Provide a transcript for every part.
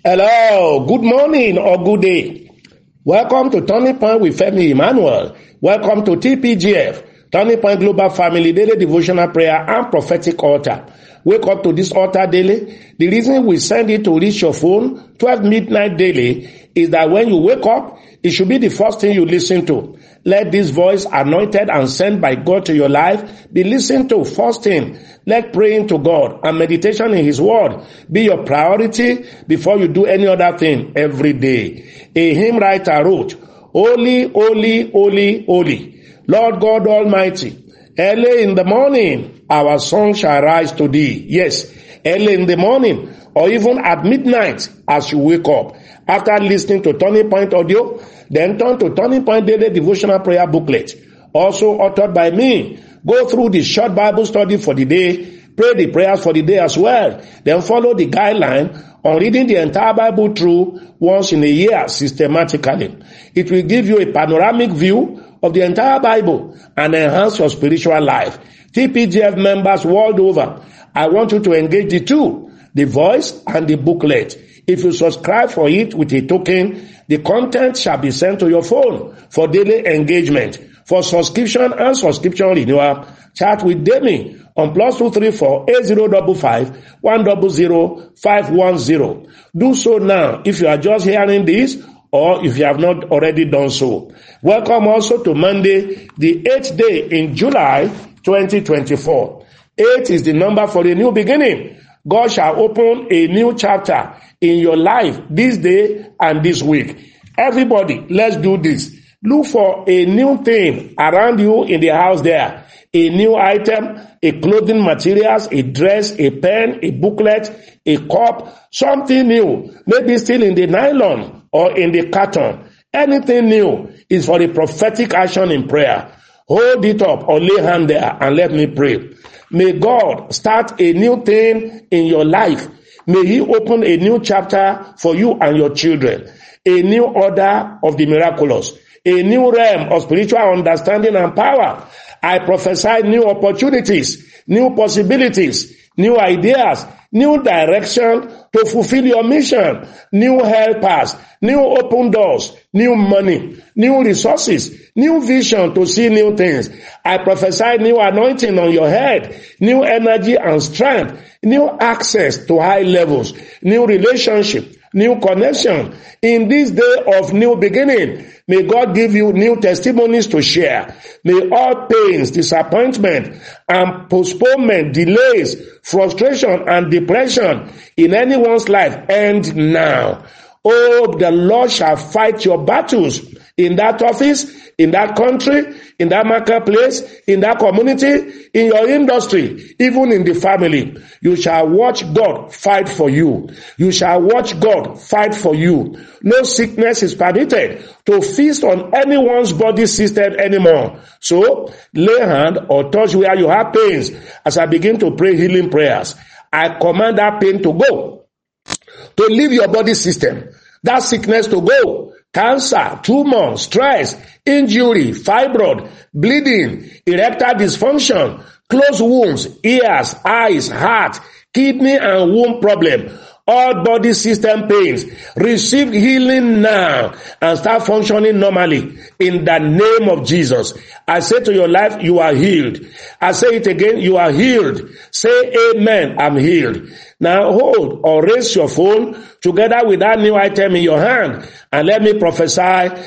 Hello, good morning or good day. Welcome to Turning Point with Femi Emmanuel. Welcome to TPGF, Turning Point Global Family Daily Devotional Prayer and Prophetic Altar. Wake up to this altar daily. The reason we send it to reach your phone 12 midnight daily is that when you wake up, it should be the first thing you listen to. Let this voice, anointed and sent by God to your life, be listened to first thing. Let praying to God and meditation in His Word be your priority before you do any other thing every day. A hymn writer wrote, "Holy, holy, holy, holy, Lord God Almighty, early in the morning our song shall rise to Thee." Yes, early in the morning or even at midnight as you wake up. After listening to Turning Point audio, then turn to Turning Point Daily Devotional Prayer Booklet, also authored by me. Go through the short Bible study for the day, pray the prayers for the day as well, then follow the guideline on reading the entire Bible through once in a year systematically. It will give you a panoramic view of the entire Bible and enhance your spiritual life. TPGF members world over, I want you to engage the two, the voice and the booklet. If you subscribe for it with a token, the content shall be sent to your phone for daily engagement. For subscription and subscription renewal, chat with Demi on +234 8055 100 510. Do so now if you are just hearing this or if you have not already done so. Welcome also to Monday, the 8th day in July 2024. 8 is the number for a new beginning. God shall open a new chapter in your life this day and this week. Everybody, let's do this. Look for a new thing around you in the house there. A new item, a clothing materials, a dress, a pen, a booklet, a cup, something new. Maybe still in the nylon or in the carton. Anything new is for the prophetic action in prayer. Hold it up or lay hand there and let me pray. May God start a new thing in your life. May He open a new chapter for you and your children. A new order of the miraculous. A new realm of spiritual understanding and power. I prophesy new opportunities, new possibilities, new ideas, new direction to fulfill your mission, new helpers, new open doors, new money, new resources, new vision to see new things. I prophesy new anointing on your head, new energy and strength, new access to high levels, new relationship, new connection. In this day of new beginning, may God give you new testimonies to share. May all pains, disappointment, and postponement, delays, frustration, and depression in anyone's life end now. Oh, the Lord shall fight your battles in that office, in that country, in that marketplace, in that community, in your industry, even in the family. You shall watch God fight for you. You shall watch God fight for you. No sickness is permitted to feast on anyone's body system anymore. So, lay hand or touch where you have pains as I begin to pray healing prayers. I command that pain to go, to leave your body system, that sickness to go. Cancer, tumor, stress, injury, fibroid, bleeding, erectile dysfunction, closed wounds, ears, eyes, heart, kidney and womb problem, all body system pains, receive healing now and start functioning normally in the name of Jesus. I say to your life, you are healed. I say it again, you are healed. Say amen, I'm healed. Now hold or raise your phone together with that new item in your hand and let me prophesy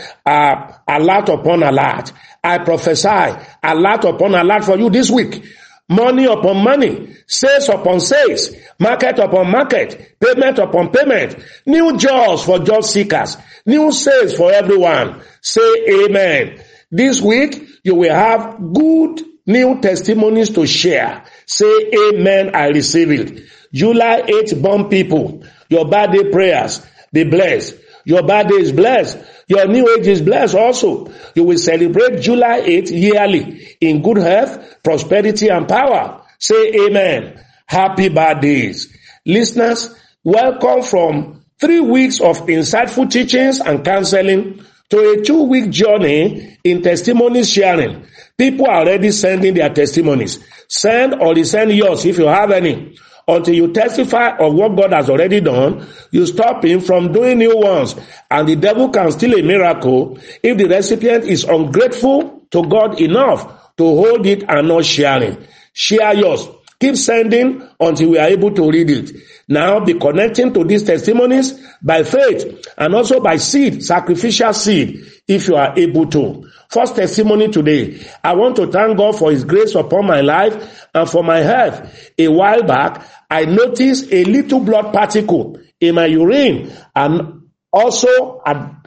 alert upon alert. I prophesy alert upon alert for you this week. Money upon money, sales upon sales, market upon market, payment upon payment, new jobs for job seekers, new sales for everyone. Say amen. This week, you will have good new testimonies to share. Say amen, I receive it. July 8th, born people, your birthday prayers, be blessed. Your birthday is blessed. Your new age is blessed also. You will celebrate July 8th yearly in good health, prosperity, and power. Say amen. Happy birthdays. Listeners, welcome from 3 weeks of insightful teachings and counseling to a 2-week journey in testimony sharing. People are already sending their testimonies. Send or resend yours if you have any. until you testify of what God has already done. You stop him from doing new ones. And the devil can steal a miracle if the recipient is ungrateful to God enough to hold it and not sharing. Share yours. Keep sending until we are able to read it. Now be connecting to these testimonies by faith and also by seed, sacrificial seed, if you are able to. First testimony today. I want to thank God for his grace upon my life and for my health. A while back, I noticed a little blood particle in my urine and also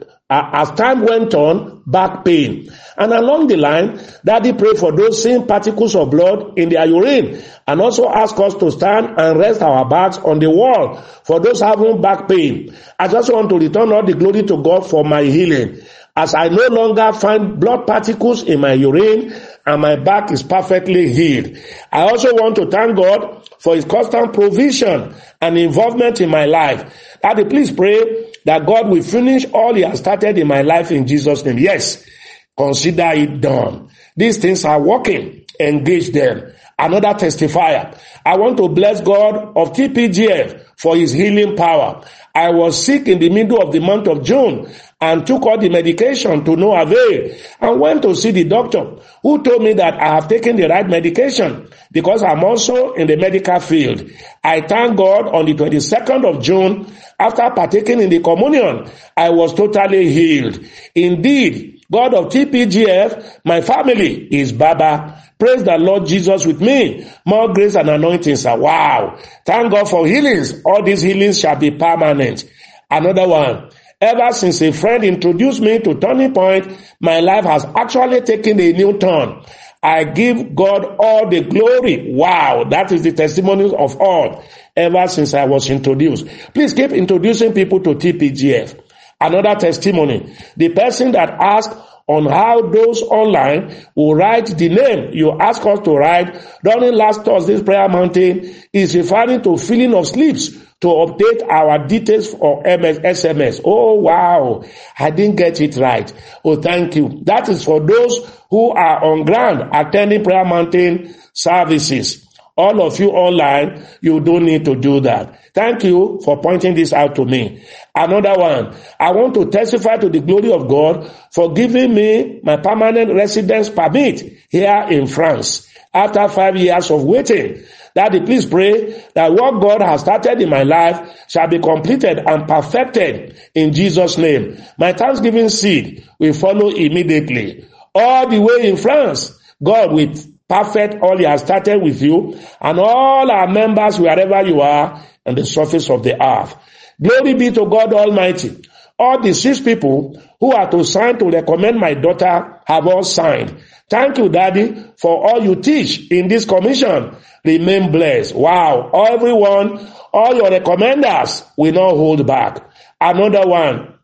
as time went on, back pain. And along the line, Daddy prayed for those same particles of blood in their urine and also asked us to stand and rest our backs on the wall for those having back pain. I just want to return all the glory to God for my healing, as I no longer find blood particles in my urine and my back is perfectly healed. I also want to thank God for his constant provision and involvement in my life. Daddy, please pray that God will finish all he has started in my life in Jesus' name. Yes, consider it done. These things are working. Engage them. Another testifier. I want to bless God of TPGF for his healing power. I was sick in the middle of the month of June and took all the medication to no avail and went to see the doctor, who told me that I have taken the right medication because I'm also in the medical field. I thank God on the 22nd of June, after partaking in the communion, I was totally healed. Indeed, God of TPGF, my family is Baba. Praise the Lord Jesus with me. More grace and anointing, sir. Wow. Thank God for healings. All these healings shall be permanent. Another one. Ever since a friend introduced me to Turning Point, my life has actually taken a new turn. I give God all the glory. Wow. That is the testimony of all ever since I was introduced. Please keep introducing people to TPGF. Another testimony. The person that asked on how those online will write the name you ask us to write during last Thursday's prayer mountain is referring to filling of slips to update our details for SMS. Oh, wow. I didn't get it right. Oh, thank you. That is for those who are on ground attending prayer mountain services. All of you online, you don't need to do that. Thank you for pointing this out to me. Another one. I want to testify to the glory of God for giving me my permanent residence permit here in France after 5 years of waiting. Daddy, please pray that what God has started in my life shall be completed and perfected in Jesus' name. My Thanksgiving seed will follow immediately. All the way in France, God will perfect all he has started with you and all our members wherever you are on the surface of the earth. Glory be to God Almighty. All the 6 people who are to sign to recommend my daughter have all signed. Thank you, Daddy, for all you teach in this commission. Remain blessed. Wow. Everyone, all your recommenders will not hold back. Another one.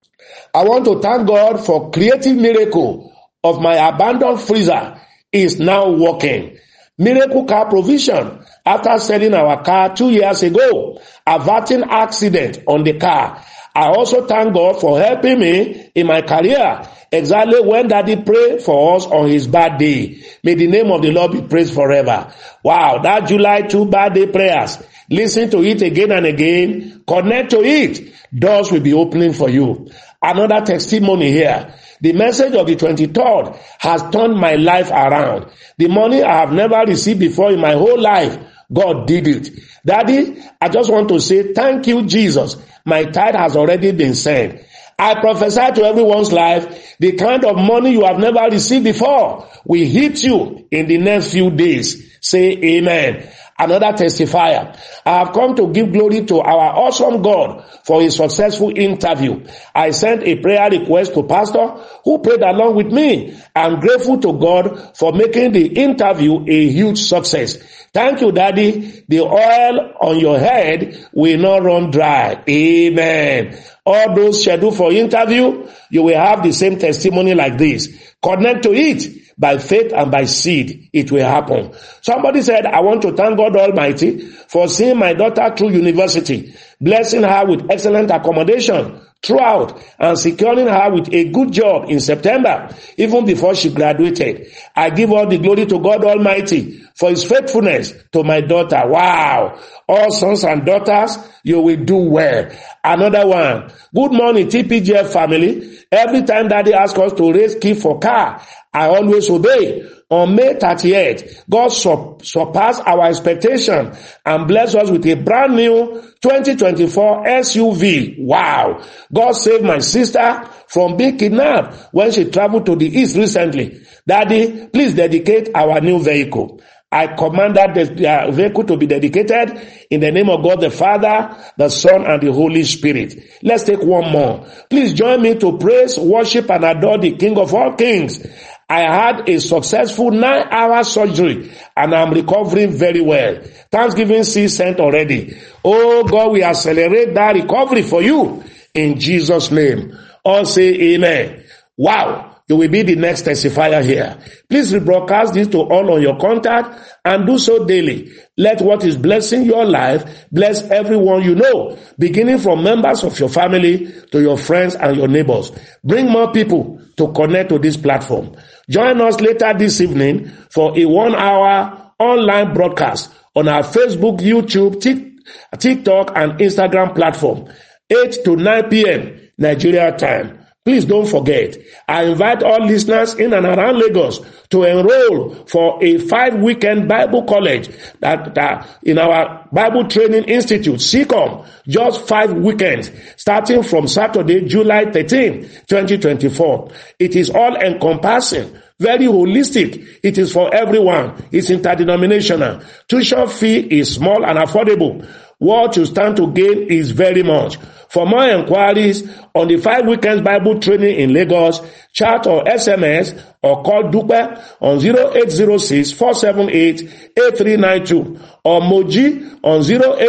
I want to thank God for creative miracle of my abandoned freezer is now working. Miracle car provision after selling our car 2 years ago, averting accident on the car. I also thank God for helping me in my career exactly when Daddy prayed for us on his birthday. May the name of the Lord be praised forever. Wow, that July 2 birthday prayers. Listen to it again and again. Connect to it. Doors will be opening for you. Another testimony here. The message of the 23rd has turned my life around. The money I have never received before in my whole life, God did it. Daddy, I just want to say thank you, Jesus. My tithe has already been sent. I prophesy to everyone's life, the kind of money you have never received before will hit you in the next few days. Say amen. Another testifier. I have come to give glory to our awesome God for a successful interview. I sent a prayer request to Pastor who prayed along with me. I'm grateful to God for making the interview a huge success. Thank you, Daddy. The oil on your head will not run dry. Amen. All those scheduled for interview, you will have the same testimony like this. Connect to it. By faith and by seed, it will happen. Somebody said, I want to thank God Almighty for seeing my daughter through university, blessing her with excellent accommodation, throughout and securing her with a good job in September, even before she graduated. I give all the glory to God Almighty for his faithfulness to my daughter. Wow. All sons and daughters, you will do well. Another one. Good morning, TPGF family. Every time daddy asks us to raise key for car, I always obey. On May 30th, God surpassed our expectation and blessed us with a brand new 2024 SUV. Wow. God saved my sister from being kidnapped when she traveled to the east recently. Daddy, please dedicate our new vehicle. I commanded the vehicle to be dedicated in the name of God the Father, the Son, and the Holy Spirit. Let's take one more. Please join me to praise, worship, and adore the King of all kings. I had a successful 9-hour surgery and I'm recovering very well. Thanksgiving seed sent already. Oh God, we accelerate that recovery for you in Jesus' name. All say amen. Wow. You will be the next testifier here. Please rebroadcast this to all on your contact and do so daily. Let what is blessing your life bless everyone you know, beginning from members of your family to your friends and your neighbors. Bring more people to connect to this platform. Join us later this evening for a 1-hour online broadcast on our Facebook, YouTube, TikTok, and Instagram platform, 8 to 9 p.m. Nigeria time. Please don't forget, I invite all listeners in and around Lagos to enroll for a 5-weekend Bible college that in our Bible Training Institute, SECOM, just 5 weekends, starting from Saturday, July 13, 2024. It is all encompassing, very holistic. It is for everyone. It's interdenominational. Tuition fee is small and affordable. What you stand to gain is very much. For more inquiries on the 5 weekends Bible training in Lagos, chat or SMS or call Dupe on 0806-478-8392 or Moji on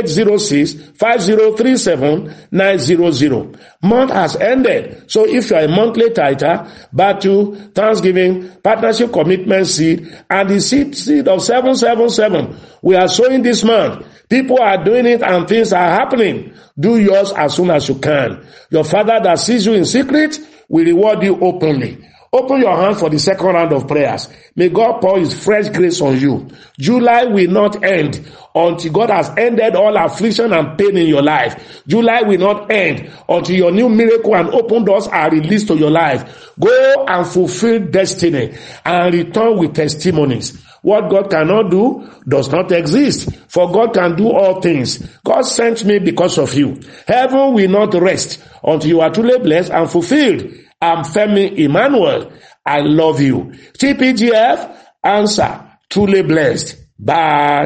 0806-5037-900. Month has ended, so if you are a monthly tither, battle, Thanksgiving, partnership commitment seed, and the seed of 777, we are sowing this month. People are doing it and things are happening. Do yours as soon as you can. Your Father that sees you in secret will reward you openly. Open your hand for the second round of prayers. May God pour his fresh grace on you. July will not end until God has ended all affliction and pain in your life. July will not end until your new miracle and open doors are released to your life. Go and fulfill destiny and return with testimonies. What God cannot do does not exist, for God can do all things. God sent me because of you. Heaven will not rest until you are truly blessed and fulfilled. I'm Femi Emmanuel. I love you. TPGF, answer, truly blessed. Bye.